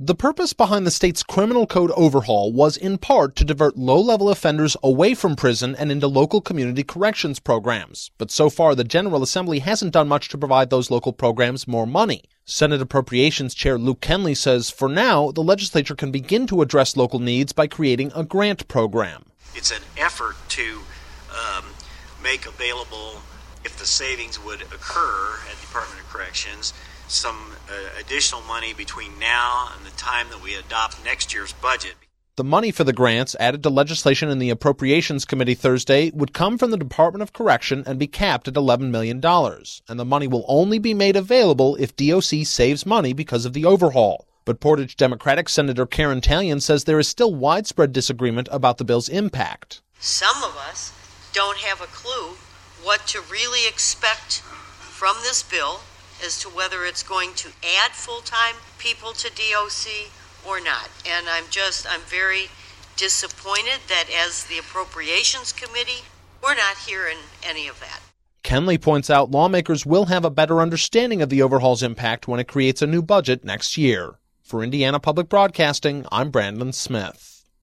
The purpose behind the state's criminal code overhaul was in part to divert low-level offenders away from prison and into local community corrections programs. But so far, the General Assembly hasn't done much to provide those local programs more money. Senate Appropriations Chair Luke Kenley says, for now, the legislature can begin to address local needs by creating a grant program. It's an effort to make available, if the savings would occur at the Department of Corrections, some additional money between now and the time that we adopt next year's budget. The money for the grants, added to legislation in the Appropriations Committee Thursday, would come from the Department of Correction and be capped at $11 million. And the money will only be made available if DOC saves money because of the overhaul. But Portage Democratic Senator Karen Talion says there is still widespread disagreement about the bill's impact. Some of us don't have a clue what to really expect from this bill as to whether it's going to add full-time people to DOC or not. And I'm very disappointed that as the Appropriations Committee, we're not hearing any of that. Kenley points out lawmakers will have a better understanding of the overhaul's impact when it creates a new budget next year. For Indiana Public Broadcasting, I'm Brandon Smith.